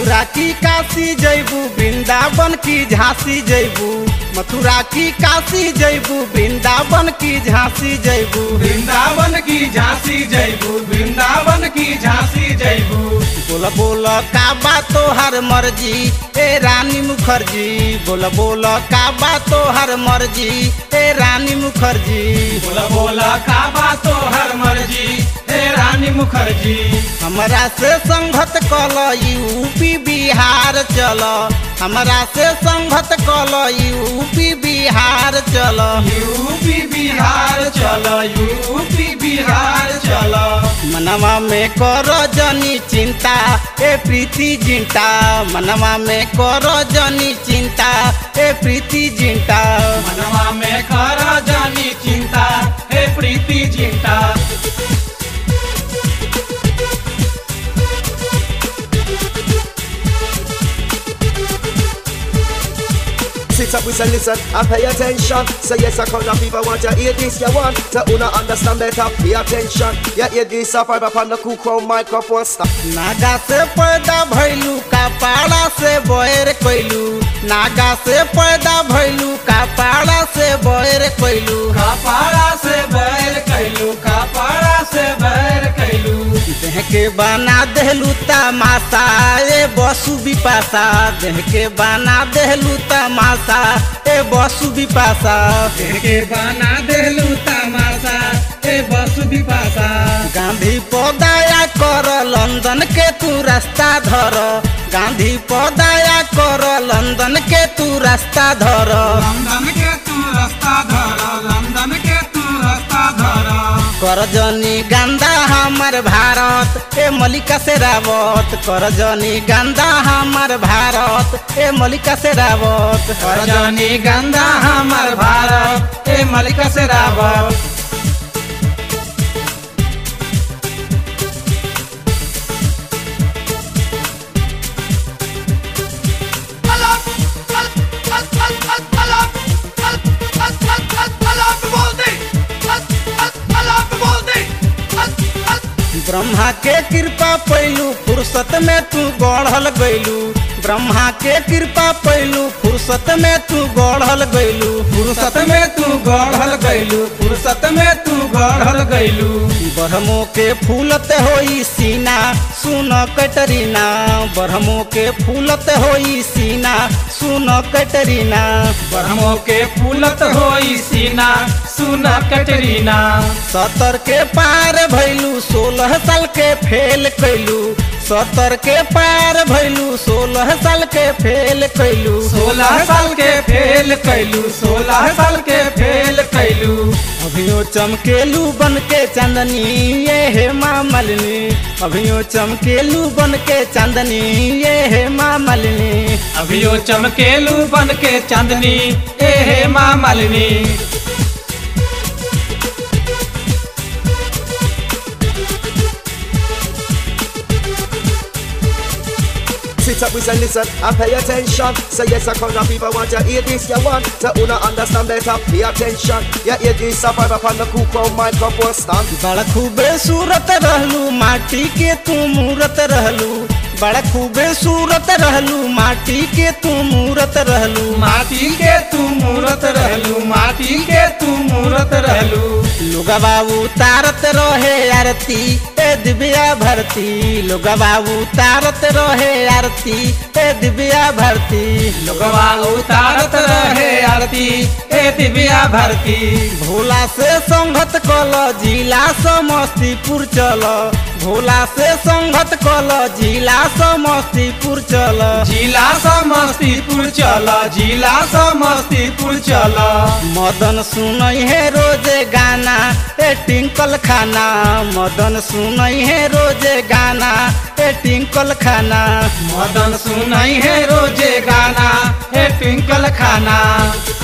मथुरा की काशी जैबू वृंदावन की झांसी जैबू मथुरा की काशी जैबू वृंदावन की झांसी जैबू वृंदावन की झांसी जैबू वृंदावन की झांसी जैबू बोल बोल का बा तोहर मर्जी ए रानी मुखर्जी बोल बोल का बा तोहर मर्जी ए रानी मुखर्जी बोला बोला काबा तो हर मर्जी हे रानी मुखर्जी हमरा से संगत कल यूपी बिहार चल हमरा से संगत कल यूपी बिहार चल यूपी बिहार चलो यूपी बिहार चलो मनवा में कर जनी चिंता ए प्रीति जिंटा मनवा में कर जनी चिंता ए प्रीति जिंटा मनवा में कर जानी चिंता हे प्रीति चिंता Sit up, we say listen and pay attention. Say yes, I come, people want to hear this. You want to understand better, pay attention. You hear this, I five up on the cool crown microphone stop. नागा से पैदा भैलू कपाड़ा से बैर कैलू नागा से पैदा भैलू कपाड़ा से बैर कैलू कपाड़ा से बैर कैलू कपाड़ा से बैर कैलू देह के बना देहलू तमाशा ए बसु बिपाशा देह के बना देहलू तमाशा ए बसु बिपाशा के बना देलू तमाशा ए बसु बिपाशा गांधी पदाया कर लंदन के तू रास्ता धर गांधी पदाया कर लंदन के तू रास्ता धर लंदन के तू रास्ता धर लंदन के तू रास्ता धर कर जनी गंदा हमार भारत ए मलिका से रावत कर जनी गंदा हमार भारत ए मलिका से रावत रजनी गंधा हमार भारत ए मलिका से रावत ब्रह्मा के कृपा पैलू फुर्सत में तू गढ़ल गैलू ब्रह्मा के कृपा पैलू फुर्सत में तू गढ़ल गैलू फुर्सत में तू गढ़ल गैलू फुर्सत में तू गढ़ल गैलू ब्रह्मो के फूलत होई सीना सुन कटरीना ब्रह्मो के फूलत होई सीना सुन कटरीना ब्रह्मो के फूलत होई सीना सुन कटरीना 70 के पार भैलू 16 साल के फेल कैलू 70 के पार भैलू 16 साल के फेल कैलू 16 साल के फेल कैलू 16 साल के फेल कैलू अभियो चमकेलू बन के चांदनी ये हे माँ मालिनी अभियो चमकेलू बन के चांदनी ये हे माँ मालिनी अभियो चमकेलू बन के चांदनी ए हे माँ Malini Sit up, we say listen and pay attention. Say yes, I come, people want to hear this. You want to understand better, pay attention. You hear this, I five up on the cool crown microphone stand. बड़ा खूबे सूरत रहलू माटी के तू मूरत रहलू बड़ा खूबे सूरत रहलू माटी के तू मूरत रहलू माटी के तू मूरत रहलू माटी के तू मूरत रहलू लोगवा उतारत रहे आरती ए दिव्या भरती लोगवा उतारत रहे आरती ए दिव्या भरती लोगवा उतारत रहे आरती ए दिव्या भरती भोला से संगत कल जिला समस्तीपुर चल भोला से संगत कल जिला समस्तीपुर चल जिला समस्तीपुर चला जिला समस्तीपुर चला मदन सुनई है रोजे गाना ए टिंकल खाना मदन सुनई है रोजे गाना ए टिंकल खाना मदन सुनाई है रोजे गाना हे ट्विंकल खाना